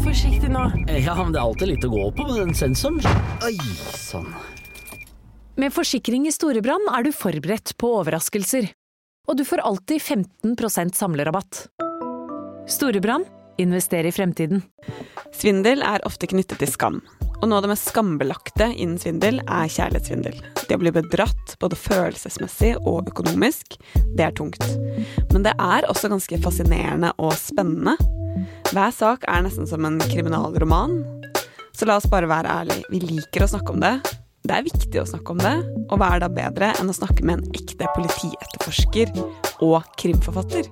forsiktig nå. Ja, men det alltid litt å gå på med den sensoren. Oi, sånn. Med forsikring i Storebrand du forberedt på overraskelser. Og du får alltid 15% samlerabatt. Storebrand, invester i fremtiden. Svindel ofte knyttet til skam. Og noe av det mest skambelagte innen svindel kjærlighetssvindel. Det å bli bedratt, både følelsesmessig og økonomisk, det tungt. Men det også ganske fascinerende og spennende. Hver sak nesten som en kriminalroman. Så la oss bare være ærlige. Vi liker å snakke om det. Det viktig å snakke om det. Og hva da bedre enn å snakke med en ekte politietterforsker og krimforfatter?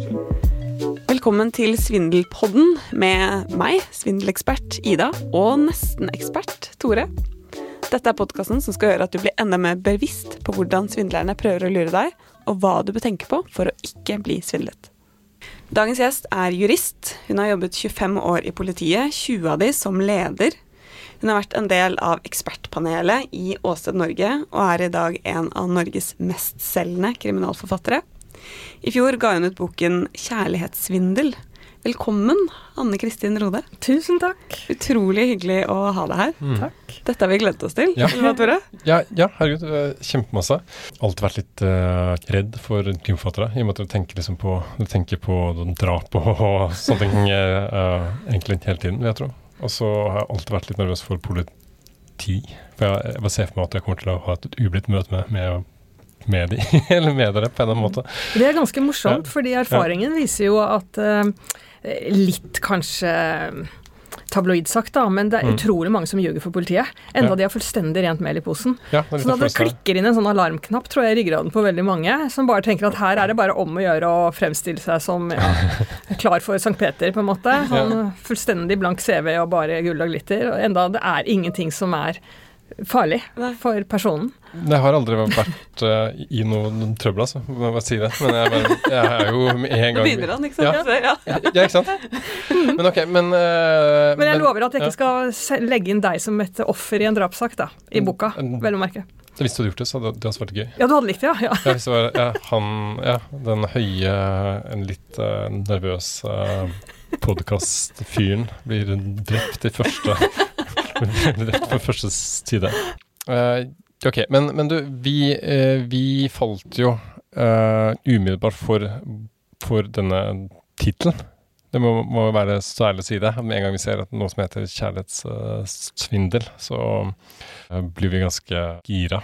Velkommen til Svindelpodden med meg, svindelekspert Ida, og nesten-ekspert Tore. Dette podcasten som skal gjøre at du blir enda mer bevisst på hvordan svindlerne prøver å lure deg, og hva du bør tenke på for å ikke bli svindlet. Dagens gjest jurist. Hun har jobbet 25 år i politiet, 20 av de som leder. Hun har vært en del av ekspertpanelet i Åsted Norge, og i dag en av Norges mestselgende kriminalforfattere. I fjor ga hun ut boken Kjærlighetssvindel. Velkommen, Anne-Kristin Rode. Tusen takk. Utrolig hyggelig å ha deg her. Takk. Dette har vi gledet oss til. Ja. Eller hva, Tore? Ja, herregud, kjempemasse. Alltid vært litt redd for krimforfattere, i og med at du tenker på drap og sånne ting egentlig hele tiden, vil jeg tro. Og så har jeg alltid vært litt nervøs for politi. For jeg bare ser for meg at jeg kommer til å ha et ublidt møte med de, eller med dere på en eller annen måte. Det ganske morsomt, fordi erfaringen viser jo at litt kanskje tabloid sagt da, men det utrolig mange som ljuger for politiet. Enda de har fullstendig rent mel i posen. Ja, så da det klikker inn en sånn alarmknapp, tror jeg, i ryggraden på veldig mange, som bare tenker at her det bare om å gjøre å fremstille seg som klar for Sankt Peter, på en måte. Sånn fullstendig blank CV og bare gull og glitter. Og enda det ingenting som farlig for personen. Det har aldri vært i noen trøbbel, altså. Må bare si det. Men jeg jo med en gang... Nå begynner han, ikke sant? Ja, ikke sant? Men ok, men jeg lover at jeg ikke skal legge inn deg som et offer i en drapssak, da, i boka, vel å merke. Hvis du hadde gjort det, så hadde det vært gøy. Ja, du hadde likt det, ja. Hvis det var, den høye, en litt nervøs podcast-fyren blir drept i første side. Ok, men du, vi falt jo umiddelbart for denne titlen. Det må være så ærlig å si det. Med en gang vi ser at noe som heter kjærlighetssvindel, så blir vi ganske gira.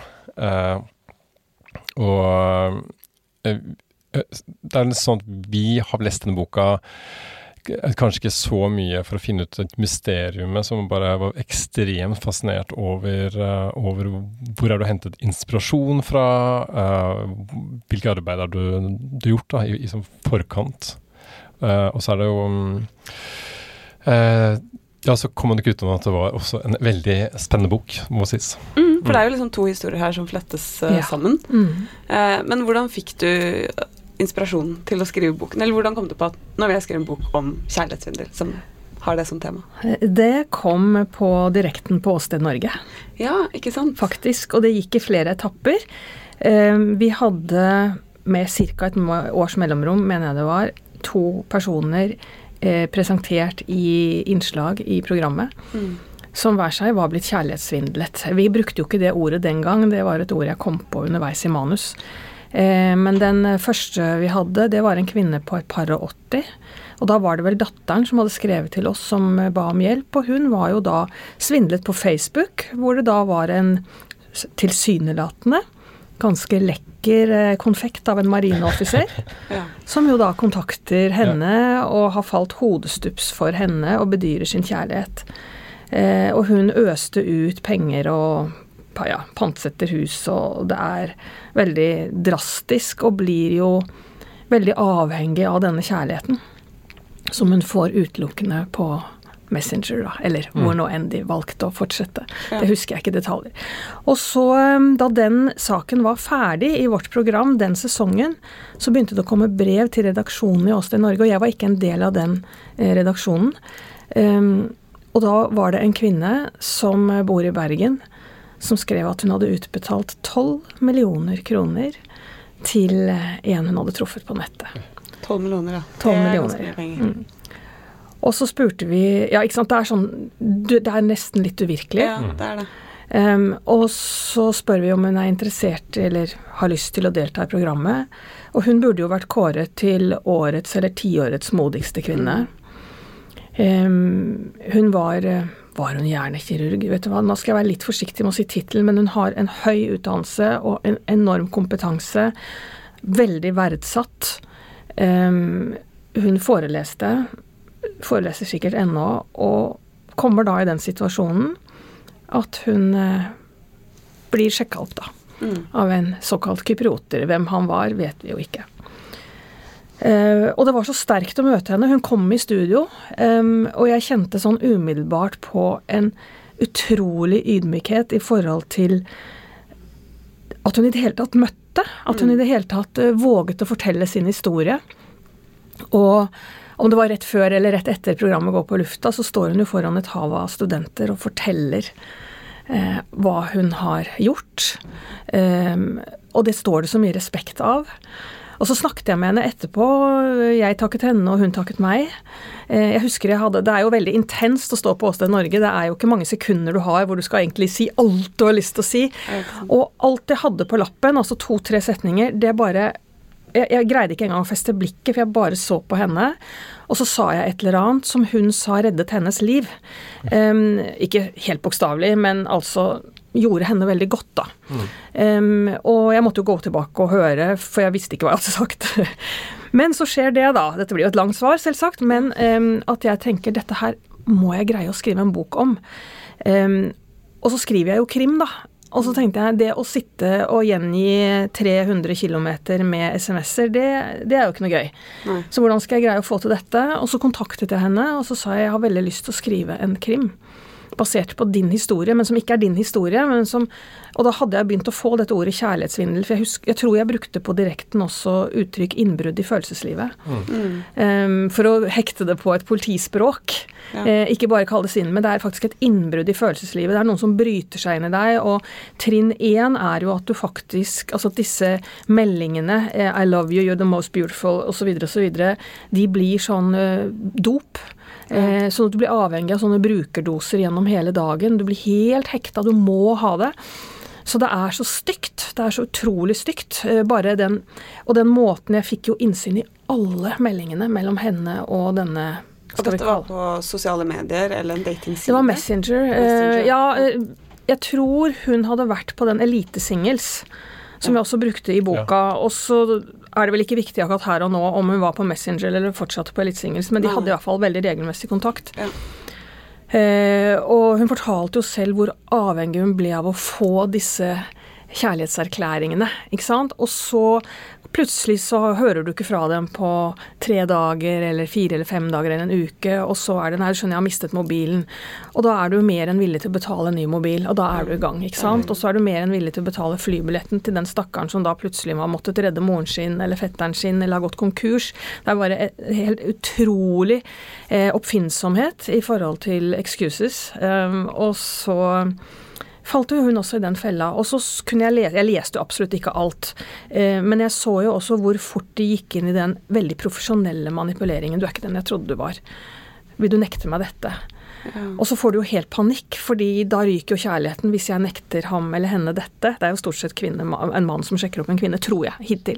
Og det litt sånn at vi har lest denne boka kanskje ikke så mye for å finne ut et mysterium som bare var ekstremt fascinert over hvor du hentet inspirasjon fra, hvilke arbeid har du gjort da, i som forkant. Og så det jo så kom man ikke ut om at det var også en veldig spennende bok, må sies. For det jo liksom to historier her som flettes sammen. Men hvordan fikk du inspirasjon til å skrive boken? Eller hvordan kom du på at nå vil jeg skrive en bok om kjærlighetssvindel, som har det som tema? Det kom på direkten på Åsted Norge. Ja, ikke sant? Faktisk, og det gikk i flere etapper. Vi hadde med cirka et års mellomrom, mener jeg det var, 2 personer presentert i innslag i programmet, som hver seg var blitt kjærlighetssvindlet. Vi brukte jo ikke det ordet den gang, det var et ord jeg kom på underveis i manus. Men den første vi hadde, det var en kvinne på et par og 80, og da var det vel datteren som hadde skrevet til oss som ba om hjelp, og hun var jo da svindlet på Facebook, hvor det da var en tilsynelatende, ganske lekker konfekt av en marineoffiser, som jo da kontakter henne og har falt hodestups for henne og bedyrer sin kjærlighet. Og hun øste ut penger og pantsetter hus, og det veldig drastisk, og blir jo veldig avhengig av denne kjærligheten, som hun får utelukkende på Messenger, da, eller hvor nå enn de valgte å fortsette. Det husker jeg ikke detaljer. Og så, da den saken var ferdig i vårt program, den sesongen, så begynte det å komme brev til redaksjonen i Åsted Norge, og jeg var ikke en del av den redaksjonen. Og da var det en kvinne som bor i Bergen, som skrev at hun hadde utbetalt 12 millioner kroner til en hun hadde truffet på nettet. 12 millioner, ja. 12 millioner. Og så spurte vi, ja, ikke sant, det sånn, det nesten litt uvirkelig. Ja, det det. Og så spør vi om hun interessert eller har lyst til å delta i programmet. Og hun burde jo vært kåret til årets eller 10-årets modigste kvinne. Hun var hun hjernekirurg, vet du hva? Nå skal jeg være litt forsiktig med å si titel, men hun har en høy utdannelse og en enorm kompetanse. Veldig verdsatt. Hun foreleser sikkert ennå, og kommer da i den situasjonen at hun blir sjekket opp da, av en såkalt kyprioter. Hvem han var, vet vi jo ikke. Og det var så sterkt å møte henne. Hun kom i studio, og jeg kjente sånn umiddelbart på en utrolig ydmykhet i forhold til at hun i det hele tatt møtte, at hun i det hele tatt våget å fortelle sin historie. Og om det var rett før eller rett etter programmet går på lufta, så står hun jo foran et hav av studenter og forteller hva hun har gjort. Og det står det så mye respekt av. Og så snakket jeg med henne etterpå. Jeg takket henne, og hun takket meg. Jeg husker det jo veldig intenst å stå på Åsted Norge. Det jo ikke mange sekunder du har hvor du skal egentlig si alt du har lyst til å si. Og alt jeg hadde på lappen, altså 2-3 setninger, det bare... Jeg greide ikke engang å feste blikket, for jeg bare så på henne. Og så sa jeg et eller annet som hun sa reddet hennes liv. Ikke helt bokstavelig, men altså gjorde henne veldig godt da. Og jeg måtte jo gå tilbake og høre, for jeg visste ikke hva jeg hadde sagt. Men så skjer det da. Dette blir jo et langt svar, selvsagt, men at jeg tenker, dette her må jeg greie å skrive en bok om. Og så skriver jeg jo krim da. Og så tenkte jeg, det å sitte og gjengi 300 kilometer med sms'er, det jo ikke noe gøy. Nei. Så hvordan skal jeg greie å få til dette? Og så kontaktet jeg henne, og så sa jeg har veldig lyst til å skrive en krim, basert på din historie, men som ikke din historie, men som, og da hadde jeg begynt å få dette ordet kjærlighetssvindel, for jeg tror jeg brukte på direkten også uttrykk innbrudd i følelseslivet. For å hekte det på et politispråk. Ja. Ikke bare kalle det svindel, men det faktisk et innbrudd i følelseslivet. Det noen som bryter seg inn i deg, og trinn 1 jo at du faktisk, altså at disse meldingene, I love you, you're the most beautiful, og så videre, de blir sånn dop. Sånn at du blir avhengig av sånne brukerdoser gjennom hele dagen. Du blir helt hekta, du må ha det. Så det så stygt, det så utrolig stygt. Bare den måten jeg fikk jo innsyn i alle meldingene mellom henne og denne... Og dette var på sosiale medier eller en datingside? Det var Messenger. Ja, jeg tror hun hadde vært på den Elite-singles, som jeg også brukte i boka, og så det vel ikke viktig akkurat her og nå om hun var på Messenger eller fortsatte på Elite-singles, men de hadde i hvert fall veldig regelmessig kontakt. Ja. Og hun fortalte jo selv hvor avhengig hun ble av å få disse kjærlighetserklæringene, ikke sant? Og så plutselig så hører du ikke fra dem på 3 dager, eller 4 eller 5 dager, eller en uke, og så det, nei, skjønner jeg har mistet mobilen. Og da du mer enn villig til å betale en ny mobil, og da du i gang, ikke sant? Og så du mer enn villig til å betale flybilletten til den stakkaren som da plutselig har måttet redde moren sin, eller fetteren sin, eller har gått konkurs. Det bare helt utrolig oppfinnsomhet i forhold til excuses. Og så falt jo hun også i den fella, og så kunne jeg leste jo absolutt ikke alt, men jeg så jo også hvor fort de gikk inn i den veldig profesjonelle manipuleringen. Du ikke den jeg trodde du var. Vil du nekte meg dette? Ja. Og så får du jo helt panikk, fordi da ryker jo kjærligheten hvis jeg nekter ham eller henne dette. Det jo stort sett en mann som sjekker opp en kvinne, tror jeg, hittil.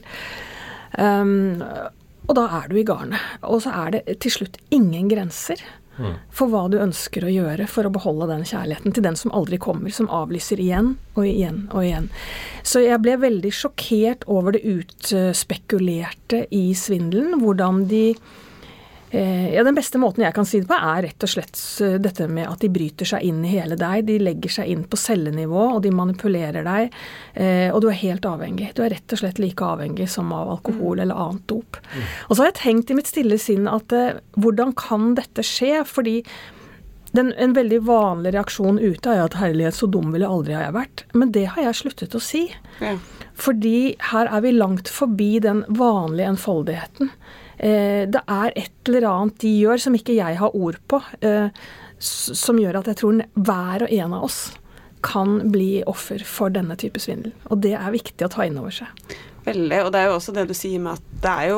Og da du i garnet, og så det til slutt ingen grenser for hva du ønsker å gjøre for å beholde den kjærligheten til den som aldri kommer, som avlyser igjen og igjen og igjen. Så jeg ble veldig sjokkert over det utspekulerte i svindelen, hvordan de den beste måten jeg kan si det på rett og slett dette med at de bryter seg inn i hele deg, de legger seg inn på cellenivå, og de manipulerer deg, og du helt avhengig. Du rett og slett like avhengig som av alkohol eller annet dop. Og så har jeg tenkt i mitt stille sinn at hvordan kan dette skje? Fordi en veldig vanlig reaksjon ute at herlighet, så dum ville aldri ha jeg vært. Men det har jeg sluttet å si. Ja. Fordi her vi langt forbi den vanlige enfoldigheten. Det et eller annet de gjør som ikke jeg har ord på, som gjør at jeg tror hver og en av oss kan bli offer for denne type svindel. Og det viktig å ta inn over seg. Veldig, og det jo også det du sier med at det jo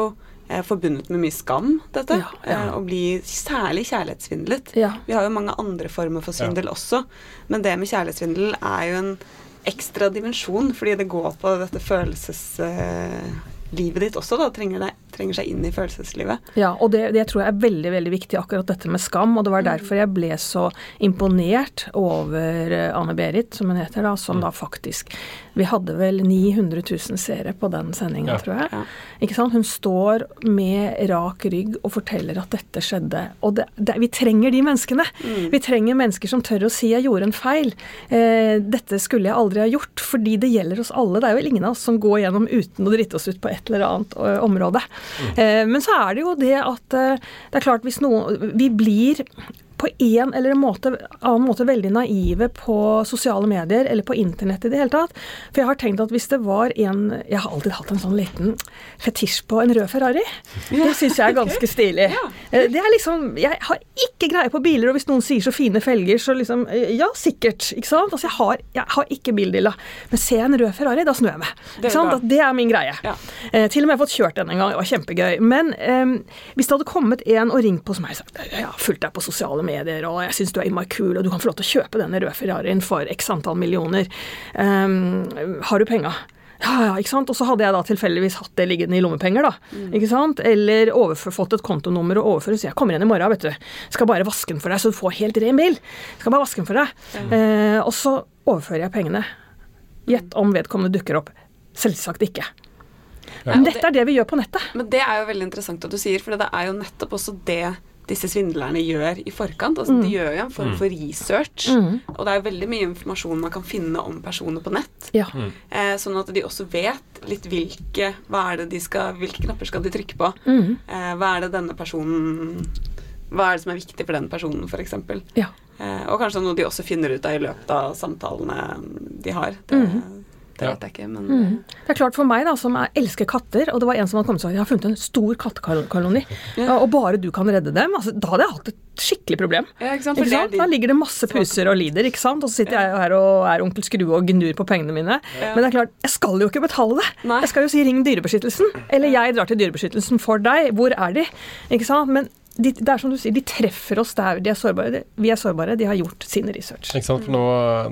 forbundet med mye skam, dette, Ja. og blir særlig kjærlighetssvindlet. Ja. Vi har jo mange andre former for svindel også, men det med kjærlighetssvindel er jo en ekstra dimensjon, fordi det går på dette følelseslivet ditt også, da, trenger seg inn i følelseslivet. Ja, og det tror jeg er veldig, veldig viktig, akkurat dette med skam, og det var derfor jeg ble så imponert over Anne-Berit, som hun heter da, som da faktisk, vi hadde vel 900 000 seere på den sendingen, tror jeg. Ja. Ikke sant? Hun står med rak rygg og forteller at dette skjedde, og vi trenger de menneskene. Vi trenger mennesker som tør å si jeg gjorde en feil. Dette skulle jeg aldri ha gjort, fordi det gjelder oss alle. Det er jo ingen av oss som går gjennom uten å drite oss ut på et eller annet område. Men så er det jo det at det er klart hvis vi blir på en eller annen måte veldig naive på sosiale medier eller på internett i det hele tatt. For jeg har tenkt at hvis det var jeg har alltid hatt en sånn liten fetisj på en rød Ferrari. Det synes jeg er ganske stilig. Det er liksom, jeg har ikke greie på biler, og hvis noen sier så fine felger, så liksom, ja, sikkert, ikke sant? Altså jeg har ikke bildilla. Men ser jeg en rød Ferrari, da snur jeg meg. Ikke sant? Det er min greie. Ja. Til og med jeg har fått kjørt den en gang, det var kjempegøy. Men hvis det hadde kommet en og ringt på som jeg sa, jeg har fulgt deg på sosiale medier, og jeg synes du er innmari kul, og du kan få lov til å kjøpe denne røde Ferrarien for x antall millioner. Har du penger? Ja, ikke sant? Og så hadde jeg da tilfeldigvis hatt det liggende i lommepenger da, ikke sant? Eller fått et kontonummer og overføre, så jeg kommer igjen i morgen, vet du. Skal bare vaske den for deg, så du får helt ren bil. Skal bare vaske den for deg. Og så overfører jeg pengene. Gjett om vedkommende dukker opp. Selvsagt ikke. Men dette er det vi gjør på nettet. Men det er jo veldig interessant at du sier, for det er jo nettopp også det disse svindlerne gjør i forkant. Altså, de gjør jo en form for research, og det er jo veldig mye informasjon man kan finne om personer på nett. Ja. Sånn at de også vet litt hvilke knapper skal de trykke på. Hva er det denne personen, hva er det som er viktig for den personen, for eksempel. Ja. Og kanskje noe de også finner ut av i løpet av samtalene de har. Det vet jeg ikke, men Det er klart for meg da, som elsker katter, og det var en som hadde kommet og sagt, jeg har funnet en stor kattekoloni, og bare du kan redde dem, altså, da hadde jeg hatt et skikkelig problem. Ja, ikke sant? Ikke sant? Da ligger det masse puser og lider, ikke sant? Og så sitter jeg her og er onkel Skrue og gnur på pengene mine. Men det er klart, jeg skal jo ikke betale det. Nei. Jeg skal jo si ring dyrebeskyttelsen, eller jeg drar til dyrebeskyttelsen for deg. Hvor er de? Ikke sant? Men det er som du sier, de treffer oss der de er sårbare. Vi er sårbare, de har gjort sin research. Ikke sant, for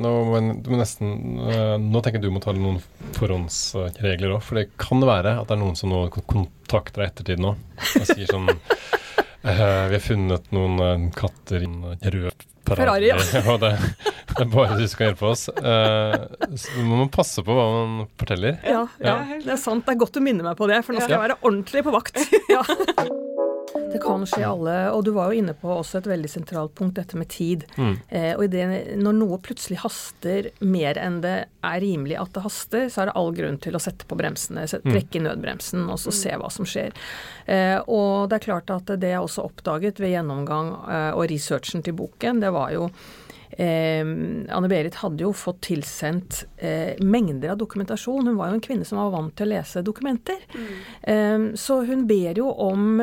nå tenker du må ta noen forhåndsregler også, for det kan være at det er noen som nå kontakter deg ettertid nå, og sier sånn, vi har funnet noen katter i en rød Ferrari, ja. Og det er bare du skal hjelpe oss. Så må man passe på hva man forteller. Ja, det er sant. Det er godt å minne meg på det, for nå skal jeg være ordentlig på vakt. Ja. Det kan skje alle, og du var jo inne på også et veldig sentralt punkt, dette med tid. Og når noe plutselig haster mer enn det er rimelig at det haster, så er det all grunn til å sette på bremsene, trekke i nødbremsen, og så se hva som skjer. Og det er klart at det jeg også oppdaget ved gjennomgang og researchen til boken, det var jo Anne-Berit hadde jo fått tilsendt mengder av dokumentasjon. Hun var jo en kvinne som var vant til å lese dokumenter. Så hun ber jo om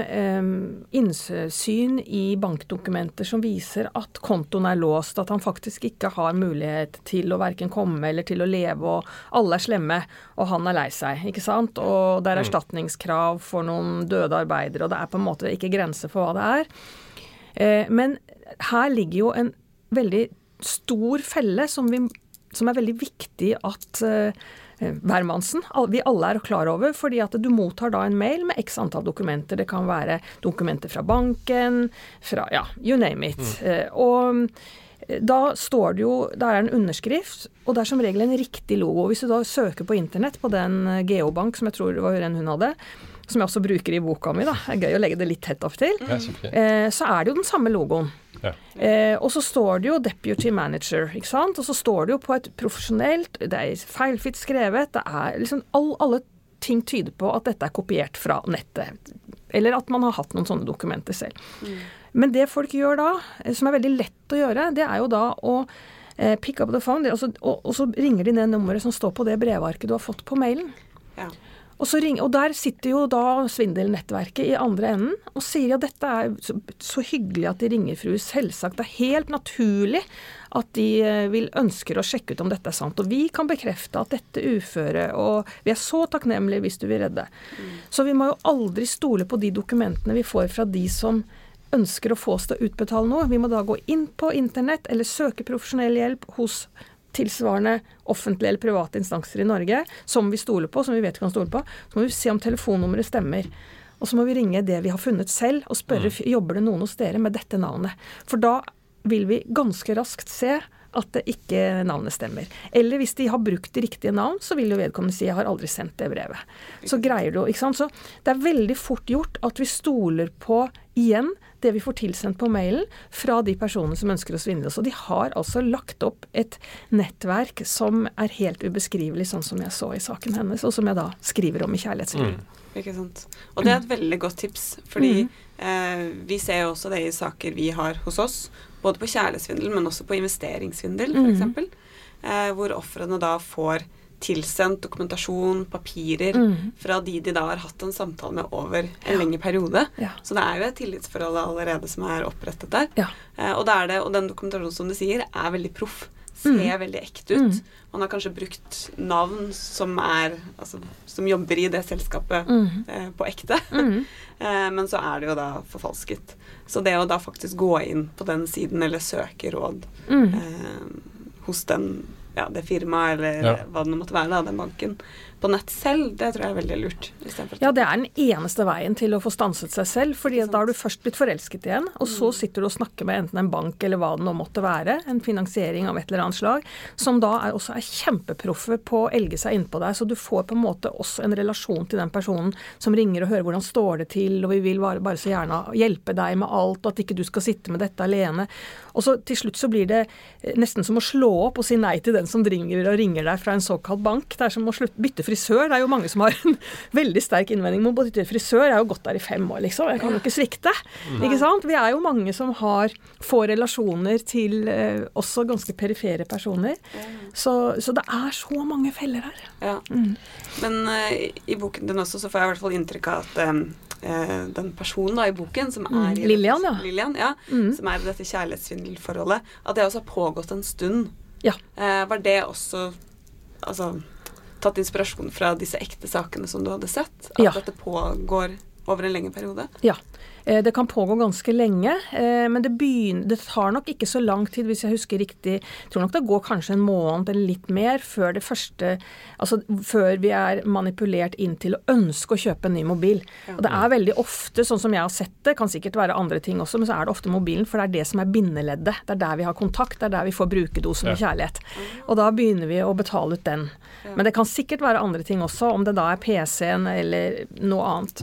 innsyn i bankdokumenter som viser at kontoen er låst, at han faktisk ikke har mulighet til å hverken komme eller til å leve, og alle er slemme, og han er lei seg, ikke sant? Og det er erstatningskrav for noen døde arbeidere, og det er på en måte ikke grenser for hva det er. Men her ligger jo en veldig stor felle som er veldig viktig at hvermannsen, vi alle er klar over, fordi at du mottar da en mail med x antall dokumenter. Det kan være dokumenter fra banken, fra, you name it. Og da står det jo, der er en underskrift, og det er som regel en riktig logo. Hvis du da søker på internett på den Geobank, som jeg tror det var den hun hadde, som jeg også bruker i boka mi, da. Det er gøy å legge det litt tett opp til. Så er det jo den samme logoen. Ja. Og så står det jo Deputy Manager, ikke sant? Og så står det jo på et profesjonelt, det er feilfritt skrevet, det er liksom alle ting tyder på at dette er kopiert fra nettet, eller at man har hatt noen sånne dokumenter selv. Men det folk gjør da, som er veldig lett å gjøre, det er jo da å pick up the phone, og så ringer de det nummeret som står på det brevarket du har fått på mailen. Ja. Og der sitter jo da svindelnettverket i andre enden og sier at dette så hyggelig at de ringer fru. Selvsagt, det helt naturlig at de ønsker å sjekke ut om dette sant. Og vi kan bekrefte at dette uføre, og vi så takknemlige hvis du vil redde. Så vi må jo aldri stole på de dokumentene vi får fra de som ønsker å få oss til å utbetale noe. Vi må da gå inn på internett eller søke profesjonell hjelp hos tilsvarende offentlige eller private instanser i Norge, som vi stoler på, som vi vet vi kan stole på. Så må vi se om telefonnummeret stemmer. Og så må vi ringe det vi har funnet selv, og spørre, jobber det noen hos dere med dette navnet? For da vil vi ganske raskt se at det ikke navnet stemmer. Eller hvis de har brukt det riktige navn, så vil jo vedkommende si, jeg har aldri sendt det brevet. Så greier du, ikke sant? Så det veldig fort gjort at vi stoler på, igjen, det vi får tilsendt på mailen fra de personene som ønsker å svindle oss. Og de har altså lagt opp et nettverk som helt ubeskrivelig, sånn som jeg så i saken hennes, og som jeg da skriver om i Kjærlighetsliv. Ikke sant. Og det et veldig godt tips, fordi vi ser jo også det i saker vi har hos oss, både på kjærlighetsvindel, men også på investeringssvindel, for eksempel, hvor offrene da får tilsendt dokumentasjon, papirer fra de da har hatt en samtale med over en lengre periode. Ja. Så det jo et tillitsforhold allerede som opprettet der. Ja. Og den dokumentasjonen som du sier veldig proff. Ser veldig ekte ut. Man har kanskje brukt navn som som jobber i det selskapet på ekte. Men så det jo da forfalsket. Så det å da faktisk gå inn på den siden eller søke råd hos det firmaet eller hva det måtte være da, den banken på nett selv, det tror jeg veldig lurt. Ja, det den eneste veien til å få stanset seg selv, fordi da har du først blitt forelsket igjen, og så sitter du og snakker med enten en bank eller hva det nå måtte være, en finansiering av et eller annet slag, som da også kjempeproffe på å elge seg inn på deg, så du får på en måte også en relasjon til den personen som ringer og hører hvordan står det til, og vi vil bare så gjerne hjelpe deg med alt, og at ikke du skal sitte med dette alene. Og så til slutt så blir det nesten som å slå opp og si nei til den som ringer deg fra en såkalt bank. Det som å bytte frisør. Det jo mange som har en veldig sterk innvending mot å bytte frisør. Jeg har jo gått der i 5 år, liksom. Jeg kan jo ikke svikte. Ikke sant? Vi jo mange som får relasjoner til også ganske perifere personer. Så det så mange feller her. Ja. Men i boken din også så får jeg i hvert fall inntrykk av at den personen da i boken som Lillian, som i dette kjærlighetsvindelforholdet, at det også har pågått en stund. Ja. Var det også tatt inspirasjon fra disse ekte sakene som du hadde sett? At dette pågår over en lengre periode? Ja. Det kan pågå ganske lenge, men det tar nok ikke så lang tid, hvis jeg husker riktig. Jeg tror nok det går kanskje en måned eller litt mer før det første, før vi manipulert inn til å ønske å kjøpe en ny mobil. Og det veldig ofte, sånn som jeg har sett det, kan sikkert være andre ting også, men så det ofte mobilen, for det det som bindeleddet. Det der vi har kontakt, det der vi får brukerdosen med kjærlighet. Og da begynner vi å betale ut den. Men det kan sikkert være andre ting også, om det da PC-en eller noe annet.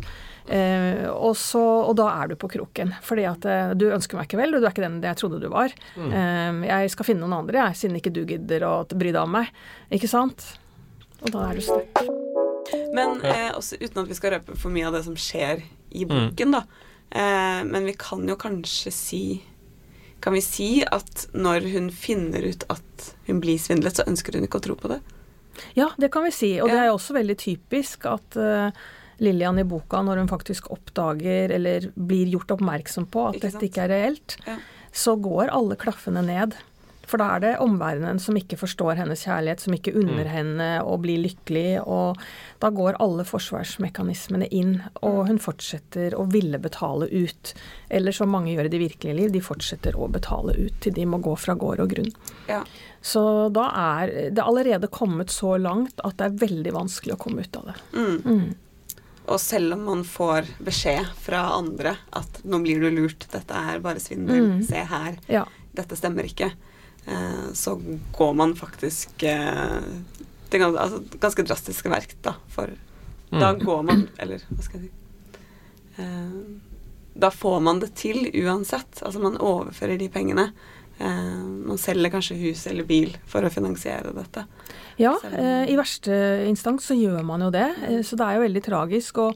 Og da du på kroken, fordi at du ønsker meg ikke vel, du ikke den jeg trodde du var. Jeg skal finne noen andre, siden ikke du gidder å bry deg om meg. Ikke sant? Og da du stuck. Men også, uten at vi skal røpe for mye av det som skjer i boken da, men vi kan jo kanskje kan vi si at når hun finner ut at hun blir svindlet, så ønsker hun ikke å tro på det? Ja, det kan vi si, og det jo også veldig typisk at Lillian i boka, når hun faktisk oppdager eller blir gjort oppmerksom på at dette ikke reelt, så går alle klaffene ned. For da det omverdenen som ikke forstår hennes kjærlighet, som ikke unner henne å bli lykkelig, og da går alle forsvarsmekanismene inn, og hun fortsetter å ville betale ut. Eller som mange gjør i det virkelige liv, de fortsetter å betale ut til de må gå fra gård og grunn. Ja. Så da det allerede kommet så langt at det veldig vanskelig å komme ut av det. Og selv om man får beskjed fra andre at nå blir du lurt, dette bare svindel, se her, dette stemmer ikke, så går man faktisk til ganske drastiske verk da, for da går man, eller hva skal jeg si, da får man det til uansett, man overfører de pengene, man selger kanskje hus eller bil for å finansiere dette. Ja, i verste instans så gjør man jo det, så det jo veldig tragisk, og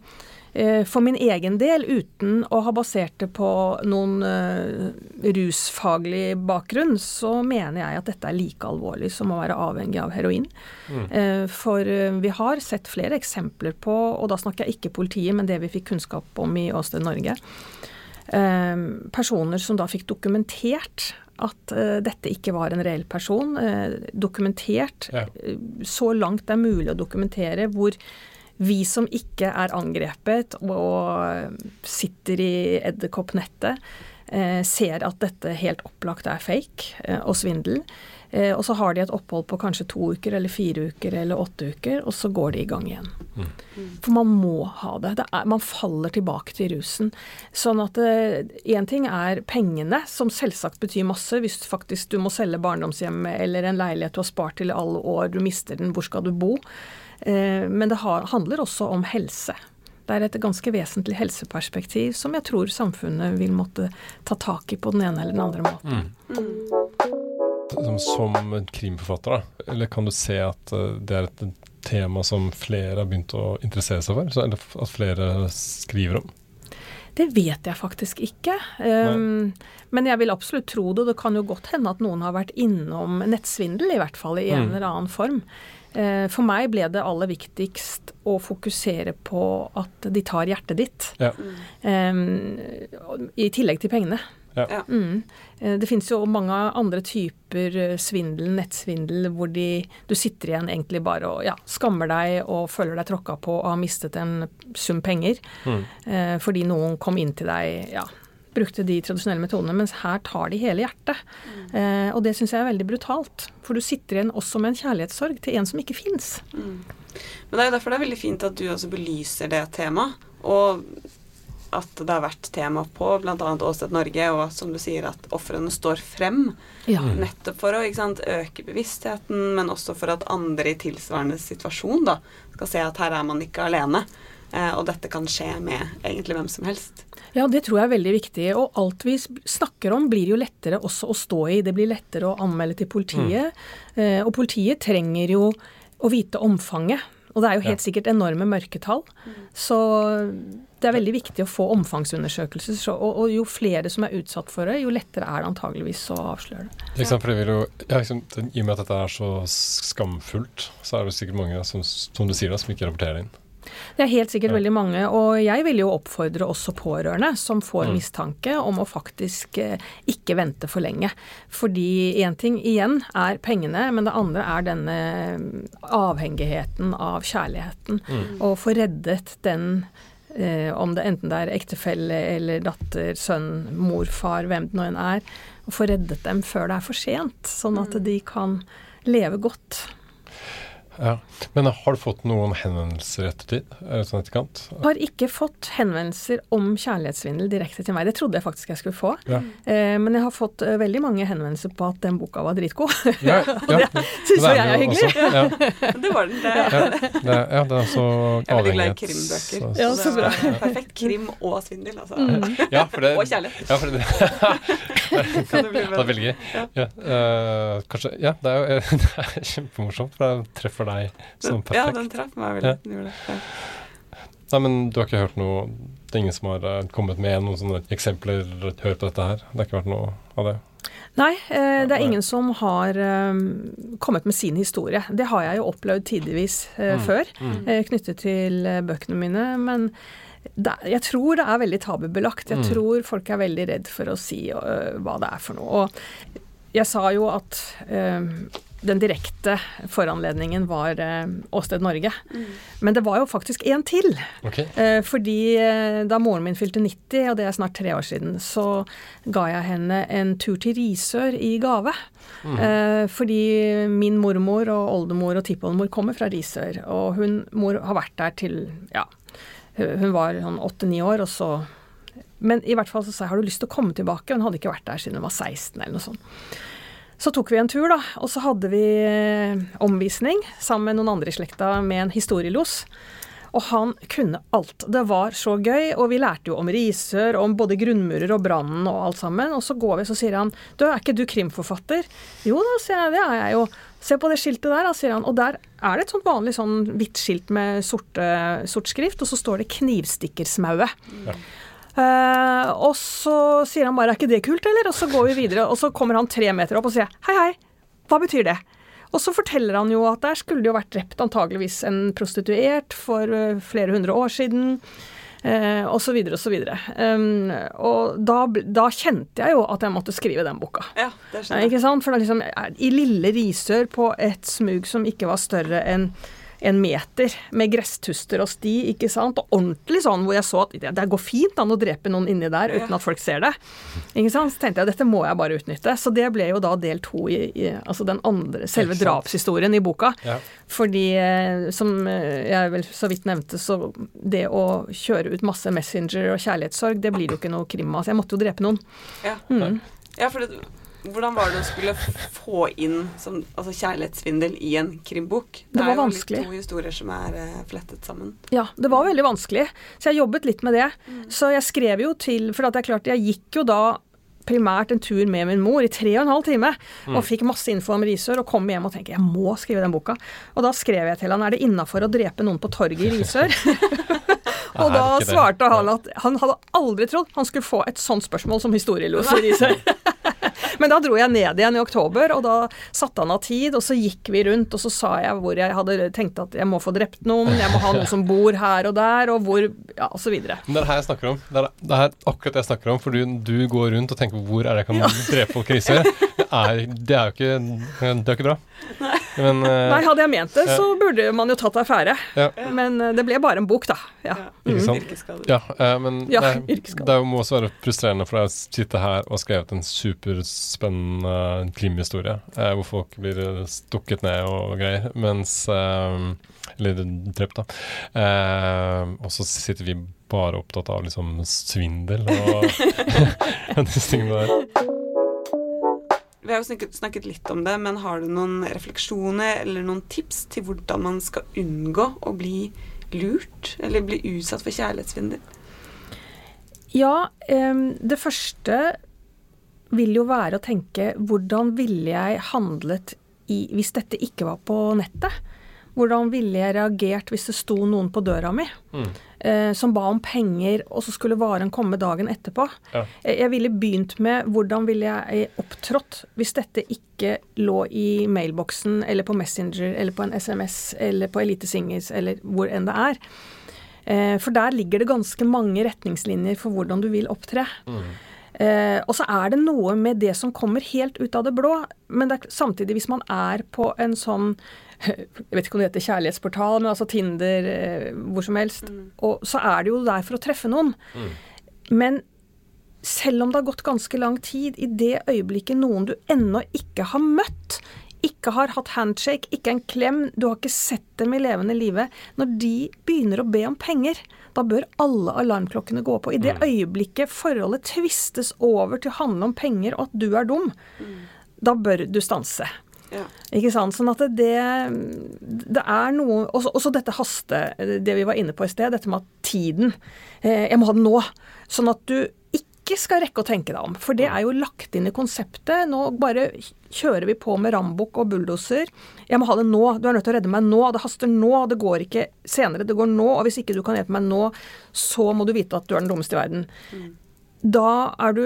For min egen del, uten å ha basert det på noen rusfaglig bakgrunn, så mener jeg at dette like alvorlig som å være avhengig av heroin. For vi har sett flere eksempler på, og da snakker jeg ikke politiet, men det vi fikk kunnskap om i Åsted Norge, personer som da fikk dokumentert at dette ikke var en reell person, dokumentert så langt det er mulig å dokumentere, hvor vi som ikke er angrepet og sitter i edderkoppnettet, ser at dette helt opplagt er fake og svindel. Og så har de et opphold på kanskje 2 uker, eller 4 uker, eller 8 uker, og så går de i gang igjen. For man må ha det. Man faller tilbake til rusen. Sånn at en ting er pengene, som selvsagt betyr masse, hvis faktisk du må selge barndomshjemmet, eller en leilighet du har spart til i alle år, du mister den, hvor skal du bo? Men det handler også om helse. Det er et ganske vesentlig helseperspektiv som jeg tror samfunnet vil måtte ta tak i på den ene eller den andre måten. Som en krimforfatter, da? Eller kan du se at det er et tema som flere har begynt å interessere seg for? Eller at flere skriver om? Det vet jeg faktisk ikke. Men jeg vil absolutt tro det, og det kan jo godt hende at noen har vært innom nettsvindel, i hvert fall i en eller annen form. For meg ble det aller viktigst å fokusere på at de tar hjertet ditt, i tillegg til pengene. Det finnes jo mange andre typer svindel, nettsvindel, hvor du sitter igjen egentlig bare og skammer deg og føler deg tråkka på og har mistet en sum penger, fordi noen kom inn til deg, brukte de tradisjonelle metodene, mens her tar de hele hjertet. Og det synes jeg er veldig brutalt, for du sitter igjen også med en kjærlighetssorg til en som ikke finnes. Men det er jo derfor det er veldig fint at du også belyser det temaet, og at det har vært tema på blant annet Åsted Norge, og som du sier at offrene står frem, nettopp for å øke bevisstheten, men også for at andre i tilsvarende situasjon da, skal se at her er man ikke alene, og dette kan skje med egentlig hvem som helst. Ja, det tror jeg er veldig viktig, og alt vi snakker om blir jo lettere også å stå i. Det blir lettere å anmelde til politiet, og politiet trenger jo å vite omfanget, og det er jo helt sikkert enorme mørketall, så det er veldig viktig å få omfangsundersøkelser, og jo flere som er utsatt for det, jo lettere er det antageligvis å avsløre det. For det vil jo, i og med at dette er så skamfullt, så er det sikkert mange som du sier da, som ikke rapporterer inn. Det er helt sikkert veldig mange, og jeg vil jo oppfordre også pårørende som får mistanke om å faktisk ikke vente for lenge. Fordi en ting igjen er pengene, men det andre er denne avhengigheten av kjærligheten. Og få reddet den, om det enten det er ektefelle eller datter, sønn, mor, far, hvem det nå enn er, og få reddet dem før det er for sent, sånn at de kan leve godt. Ja, men har du fått noen henvendelser ettertid? Sånn etterkant? Jeg har ikke fått henvendelser om kjærlighetssvindel direkte til meg. Det trodde jeg faktisk jeg skulle få. Men jeg har fått veldig mange henvendelser på at den boka var dritgod. Og det synes jeg er hyggelig. Det var den. Det er også jeg er veldig glad i krimbøker. Ja, så bra. Perfekt krim og svindel, altså. Og kjærlighet. Ja, for det kan det bli det er veldig gøy. Kanskje, det er kjempemorsomt, for det treffer deg som perfekt. Ja, den traff meg veldig. Nei, men du har ikke hørt noe, det er ingen som har kommet med noen sånne eksempler, hørt på dette her? Det har ikke vært noe av det? Nei, det er ingen som har kommet med sin historie. Det har jeg jo opplevd tidligvis før, knyttet til bøkene mine, men jeg tror det er veldig tabubelagt. Jeg tror folk er veldig redd for å si hva det er for noe. Og jeg sa jo at den direkte foranledningen var Åsted Norge. Men det var jo faktisk en til. Fordi da moren min fylte 90, og det er snart 3 år siden, så ga jeg henne en tur til Risør i gave. Fordi min mormor og oldemor og tippoldemor kommer fra Risør, og mor har vært der til, hun var 8-9 år, og så men i hvert fall så sa jeg, har du lyst til å komme tilbake? Hun hadde ikke vært der siden hun var 16 eller noe sånt. Så tok vi en tur da, og så hadde vi omvisning sammen med noen andre i slekta med en historielos. Og han kunne alt. Det var så gøy, og vi lærte jo om Risør, om både grunnmurer og brannen og alt sammen. Og så går vi, så sier han, er ikke du krimforfatter? Jo da, sier jeg, det jeg jo. Se på det skiltet der, da, sier han. Og der det et sånt vanlig sånn hvitt skilt med sort skrift, og så står det knivstikkersmaue. Ja. Og så sier han bare, ikke det kult, eller? Og så går vi videre, og så kommer han 3 meter opp og sier, hei, hva betyr det? Og så forteller han jo at der skulle det jo vært drept antageligvis en prostituert for flere 100 år siden, og så videre, og så videre. Og da kjente jeg jo at jeg måtte skrive den boka. Ja, det skjønner jeg. Ikke sant? For det liksom, i lille Risør på et smug som ikke var større enn 1 meter, med gresstuster og sti, ikke sant? Og ordentlig sånn, hvor jeg så at det går fint an å drepe noen inni der, uten at folk ser det. Ikke sant? Så tenkte jeg, dette må jeg bare utnytte. Så det ble jo da del 2 i altså den andre, selve drapshistorien i boka. Ja. Fordi, som jeg vel så vidt nevnte, så det å kjøre ut masse messenger og kjærlighetssorg, det blir jo ikke noe krim av. Så jeg måtte jo drepe noen. Ja, ja for hvordan var det å skulle få inn altså kjærlighetssvindel i en krimbok? Det var vanskelig. Det jo litt 2 historier som flettet sammen. Ja, det var veldig vanskelig. Så jeg jobbet litt med det. Så jeg skrev jo til, for at det klart, jeg gikk jo da primært en tur med min mor i 3,5 timer, og fikk masse info om Risør, og kom hjem og tenkte, jeg må skrive den boka. Og da skrev jeg til han, det innenfor å drepe noen på torget i Risør? Og da svarte han at han hadde aldri trodd han skulle få et sånt spørsmål som historieløs i Risør. Men da dro jeg ned igjen i oktober, og da satte han av tid, og så gikk vi rundt, og så sa jeg hvor jeg hadde tenkt at jeg må få drept noen, jeg må ha noen som bor her og der, og hvor, ja, og så videre. Det her jeg snakker om. Det er akkurat det jeg snakker om, for du går rundt og tenker, hvor det jeg kan drepe folk i Risør? Det er jo ikke bra. Men, nei, hadde jeg ment det, så burde man jo tatt affære. Ja. Men det ble bare en bok, da. Ja. Ikke sant? Ja, men det må også være frustrerende for deg å sitte her og skrevet en superspennende krimhistorie, hvor folk blir stukket ned og greier, mens eller drept da. Og så sitter vi bare opptatt av liksom svindel og disse tingene der. Vi har jo snakket litt om det, men har du noen refleksjoner eller noen tips til hvordan man skal unngå å bli lurt eller bli utsatt for kjærlighetssvindel? Ja, det første vil jo være å tenke, hvordan ville jeg handlet hvis dette ikke var på nettet? Hvordan ville jeg reagert hvis det sto noen på døra mi, som ba om penger, og så skulle varen komme dagen etterpå? Ja. Jeg ville begynt med, hvordan ville jeg opptrådt hvis dette ikke lå i mailboksen, eller på Messenger, eller på en SMS, eller på Elite Singers, eller hvor enn det er. For der ligger det ganske mange retningslinjer for hvordan du vil opptre. Og så det noe med det som kommer helt ut av det blå, men samtidig hvis man på en sånn, jeg vet ikke om det heter kjærlighetsportal, men altså Tinder, hvor som helst, og så det jo der for å treffe noen. Men selv om det har gått ganske lang tid, i det øyeblikket noen du ennå ikke har møtt, ikke har hatt handshake, ikke en klem, du har ikke sett dem i levende livet, når de begynner å be om penger, da bør alle alarmklokkene gå på. I det øyeblikket forholdet tvistes over til å handle om penger og at du dum, da bør du stanse. Ja. Ikke sant? Sånn at det noe, også dette det vi var inne på i sted, dette med at tiden, jeg må ha den nå, sånn at du ikke skal rekke å tenke deg om, for det jo lagt inn i konseptet. Nå bare kjører vi på med rambukk og bulldoser. Jeg må ha det nå, du nødt til å redde meg nå, det haster nå, det går ikke senere, det går nå, og hvis ikke du kan hjelpe meg nå, så må du vite at du den dummeste i verden. Da du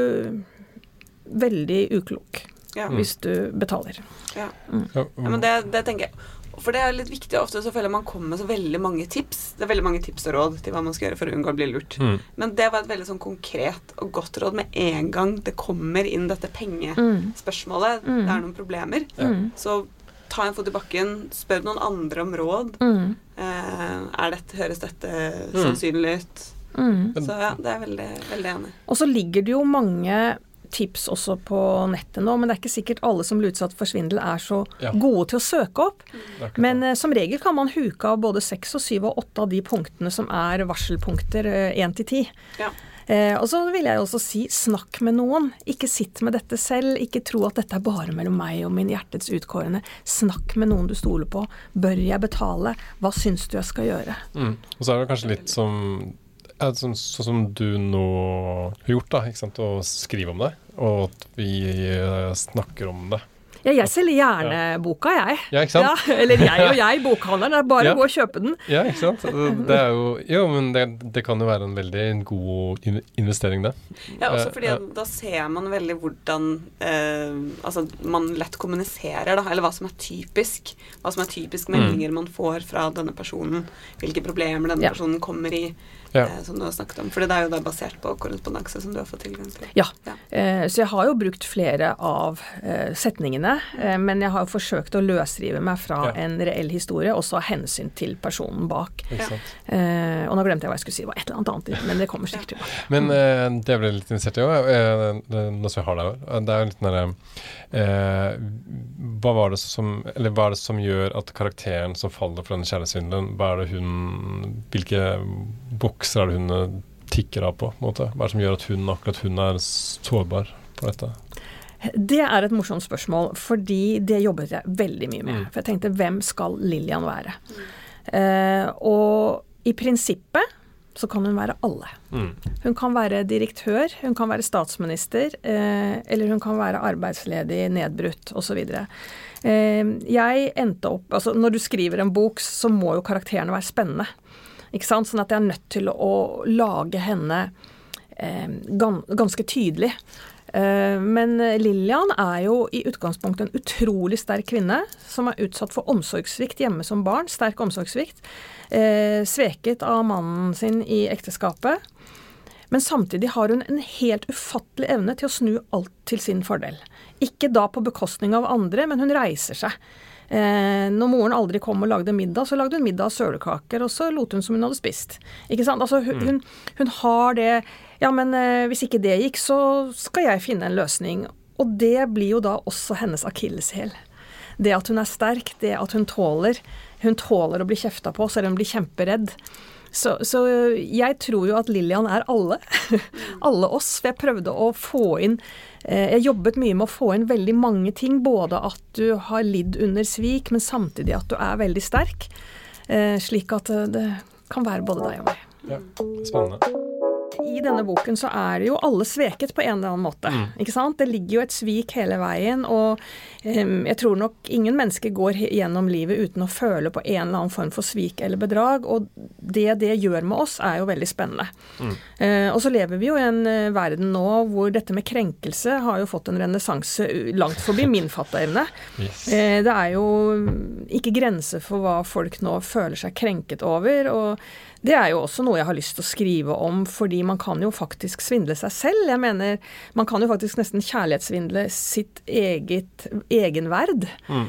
veldig uklok. Ja. Hvis du betaler. Ja, men det tenker jeg. For det litt viktig, ofte så føler man kommer med så veldig mange tips. Det veldig mange tips og råd til hva man skal gjøre for å unngå å bli lurt. Men det var et veldig sånn konkret og godt råd med en gang det kommer inn dette pengespørsmålet. Det noen problemer. Så ta en fot i bakken, spør noen andre om råd. Høres dette sannsynlig ut? Så ja, det veldig, veldig enig. Og så ligger det jo mange tips også på nettet nå, men det ikke sikkert alle som blir utsatt for svindel så gode til å søke opp. Men som regel kan man huke av både 6 og 7 og 8 av de punktene som varselpunkter 1 til 10. Ja. Og så vil jeg også si, snakk med noen. Ikke sitt med dette selv, ikke tro at dette er bare mellom meg og min hjertets utkårende. Snakk med noen du stoler på. Bør jeg betale? Hva syns du jeg skal gjøre? Og så det kanskje litt sånn som du nå har gjort da, ikke sant? Å skrive om det, og at vi snakker om det. Ja, jeg selger gjerne boka, jeg. Ja, ikke sant? Ja, eller jeg, bokhandleren. Det er bare å gå og kjøpe den. Ja, ikke sant? Det jo, men det kan jo være en veldig god investering, det. Ja, også fordi da ser man veldig hvordan man lett kommuniserer, da, eller hva som er typisk meldinger man får fra denne personen, hvilke problemer denne personen kommer i, som du har snakket om. Fordi det er jo da basert på korrespondanse som du har fått tilgang til. Ja, så jeg har jo brukt flere av setningene, men jeg har jo forsøkt å løsrive meg fra en reell historie, også av hensyn til personen bak. Og nå glemte jeg hva jeg skulle si, det var et eller annet, men det kommer sikkert tilbake. Men det ble litt interessert i også, nå som jeg har det er jo litt hva er det som gjør at karakteren som faller for denne kjærlighetsvindelen, hvilke bokser er det hun tikker av på en måte? Hva er det som gjør at akkurat hun er sårbar på dette? Det er et morsomt spørsmål, fordi det jobbet jeg veldig mye med. For jeg tenkte, hvem skal Lillian være? Og i prinsippet så kan hun være alle. Hun kan være direktør, hun kan være statsminister, eller hun kan være arbeidsledig, nedbrutt, og så videre. Jeg endte opp, altså når du skriver en bok, så må jo karakterene være spennende. Ikke sant? Sånn at jeg er nødt til å lage henne ganske tydelig. Men Lillian er jo i utgangspunktet en utrolig sterk kvinne som er utsatt for omsorgssvikt hjemme som barn, sterk omsorgssvikt, sveket av mannen sin i ekteskapet, men samtidig har hun en helt ufattelig evne til å snu alt til sin fordel. Ikke da på bekostning av andre, men hun reiser seg. Når moren aldri kom og lagde middag, så lagde hun middag av sølekaker, og så lot hun som hun hadde spist. Ikke sant? Altså hun har det, ja, men hvis ikke det gikk, så skal jeg finne en løsning. Og det blir jo da også hennes akilleshæl. Det at hun er sterk, det at hun tåler å bli kjefta på, så hun blir kjemperedd. Så jeg tror jo at Lillian er alle. Alle oss. Jeg prøvde å få inn, jeg jobbet mye med å få inn veldig mange ting, både at du har lidd under svik, men samtidig at du er veldig sterk, slik at det kan være både deg og meg. Ja, spennende. I denne boken så er det jo alle sveket på en eller annen måte, ikke sant? Det ligger jo et svik hele veien, og jeg tror nok ingen mennesker går gjennom livet uten å føle på en eller annen form for svik eller bedrag, og det gjør med oss er jo veldig spennende. Og så lever vi jo i en verden nå hvor dette med krenkelse har jo fått en renessanse langt forbi min fatteevne. Yes. Det er jo ikke grenser for hva folk nå føler seg krenket over, og det er jo også noe jeg har lyst til å skrive om, fordi man kan jo faktisk svindle seg selv. Jeg mener, man kan jo faktisk nesten kjærlighetssvindle sitt egenverd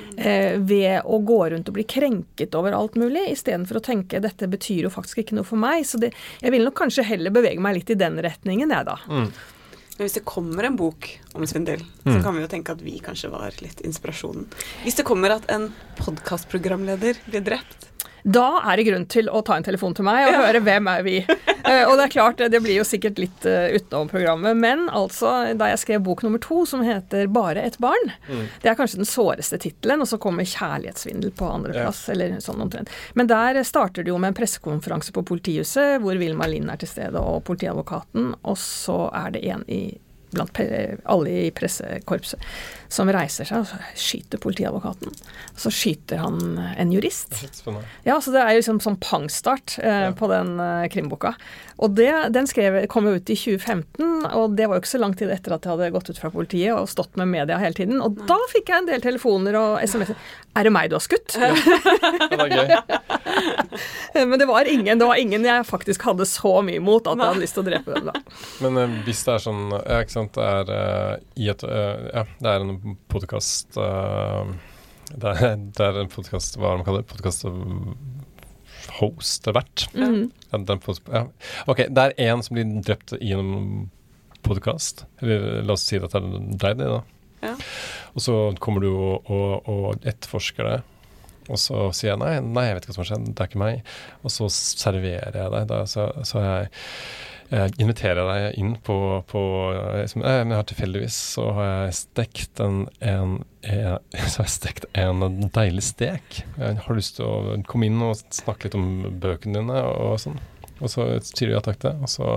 ved å gå rundt og bli krenket over alt mulig, i stedet for å tenke, dette betyr jo faktisk ikke noe for meg, så jeg vil nok kanskje heller bevege meg litt i den retningen, jeg da. Men hvis det kommer en bok om svindel, så kan vi jo tenke at vi kanskje var litt inspirasjonen. Hvis det kommer at en podcastprogramleder blir drept, da er det grunn til å ta en telefon til meg og høre hvem er vi. Og det er klart, det blir jo sikkert litt utenom programmet, men altså, da jeg skrev bok nummer 2, som heter Bare et barn, det er kanskje den såreste titelen, og så kommer kjærlighetssvindel på andre plass, eller sånn omtrent. Men der starter det jo med en pressekonferanse på politihuset, hvor Vilma Lind er til stede, og politiadvokaten, og så er det en blant alle i pressekorpset som reiser seg, og så skyter politiadvokaten. Og så skyter han en jurist. Ja, så det er jo liksom sånn pangstart på den krimboka. Og den kom jo ut i 2015, og det var jo ikke så lang tid etter at jeg hadde gått ut fra politiet og stått med media hele tiden. Og da fikk jeg en del telefoner og SMS-er. Er det meg du har skutt? Ja. Det var gøy. Men det var ingen jeg faktisk hadde så mye mot at jeg hadde lyst til å drepe dem da. Men hvis det er sånn, ikke sant, det er en podcast, det er en podcast, hva man kaller det, podcast host, vert. Ok, det er en som blir drept i en podcast, eller la oss si at det er deg det da. Ja. Og så kommer du og etterforsker det, og så sier jeg, nei, jeg vet ikke hva som har skjedd, det er ikke meg. Og så serverer jeg deg, så har jeg invitere deg inn på jeg har tilfeldigvis så har jeg stekt en deilig stek. Jeg har lyst til å komme inn og snakke litt om bøkene dine og sånn. Og så sier du ja takk til det,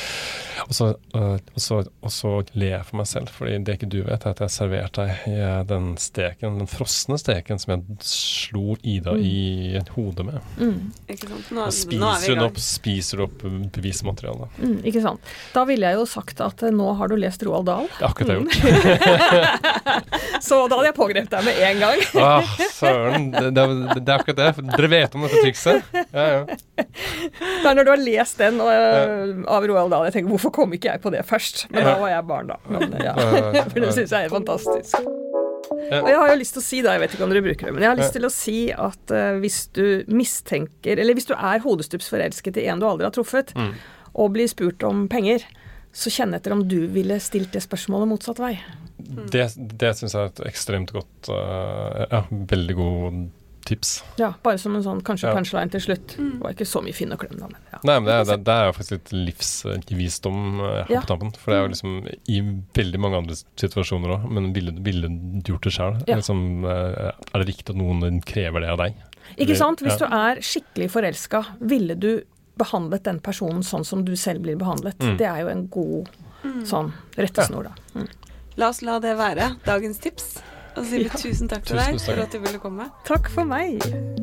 og så ler jeg for meg selv, fordi det ikke du vet er at jeg serverte deg den steken, den frosne steken som jeg slo Ida i hodet med. Ikke sant? Og spiser du opp bevismaterialet. Ikke sant. Da ville jeg jo sagt at nå har du lest Roald Dahl. Det er akkurat det jeg gjort. Så da hadde jeg pågrepet deg med en gang. Søren, det er akkurat det. Dere vet om dette trikset. Ja. Da når du har lest den av Roald Dahl, jeg tenker, hvorfor kom ikke jeg på det først? Men da var jeg barn da. Men, for det synes jeg er fantastisk. Og jeg har jo lyst til å si, jeg vet ikke om dere bruker det, men jeg har lyst til å si at hvis du mistenker, eller hvis du er hodestups forelsket i en du aldri har truffet, og blir spurt om penger, så kjenn etter om du ville stilt det spørsmålet motsatt vei. Det synes jeg er et ekstremt godt, veldig god tips. Ja, bare som en sånn, kanskje punchline til slutt. Det var ikke så mye fin å klemme da, men ja. Nei, men det er jo faktisk litt livsvisdom her på tampen, for det er jo liksom i veldig mange andre situasjoner også, men ville du gjort det selv? Ja. Liksom, er det riktig at noen krever det av deg? Ikke sant? Hvis du er skikkelig forelsket, ville du behandlet den personen sånn som du selv blir behandlet. Det er jo en god sånn rettesnor da. La oss la det være dagens tips. Og så sier vi tusen takk til deg for at du ville komme. Takk for meg.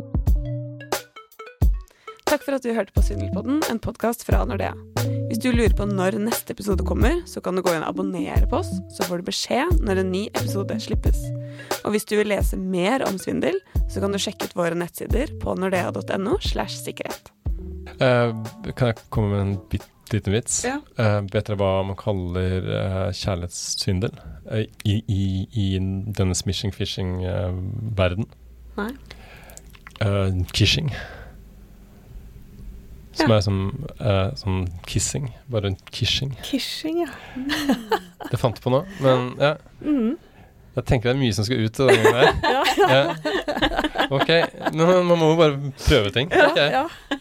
Takk for at du hørte på Svindelpodden, en podcast fra Nordea. Hvis du lurer på når neste episode kommer, så kan du gå inn og abonnere på oss, så får du beskjed når en ny episode slippes. Og hvis du vil lese mer om svindel, så kan du sjekke ut våre nettsider på nordea.no/sikkerhet. Kan jeg komme med en liten vits? Ja. Vet dere hva man kaller kjærlighetssvindel i denne smishing-fishing-verden? Nei. Kissing. Som er som kissing, bare en kissing. Kissing, ja. Det fant jeg på nå, men ja. Jeg tenker det er mye som skal ut av den der. Ja. Ok, men man må jo bare prøve ting. Ja, ja.